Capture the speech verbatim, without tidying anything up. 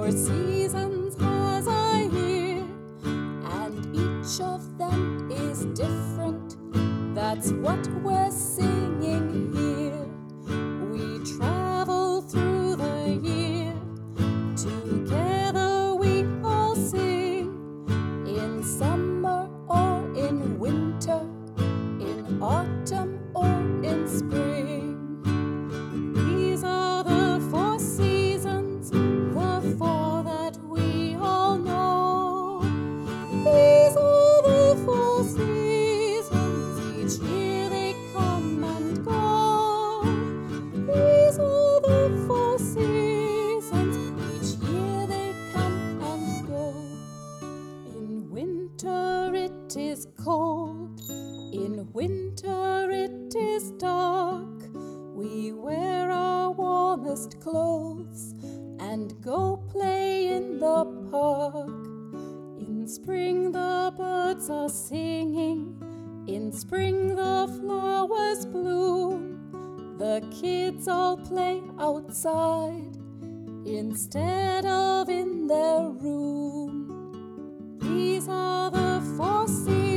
four seasons has a year, and each of them is different. That's what we're singing here. We travel through the year, together we all sing, in summer or in winter, in autumn or in spring. These are the four seasons, the four that we all know. These are the four seasons, each year they come and go. These are the four seasons, each year they come and go. In winter it is cold, in winter it is dark. We wear our warmest clothes and go play in the park. In spring the birds are singing, in spring the flowers bloom. The kids all play outside instead of in their room. These are the four seasons.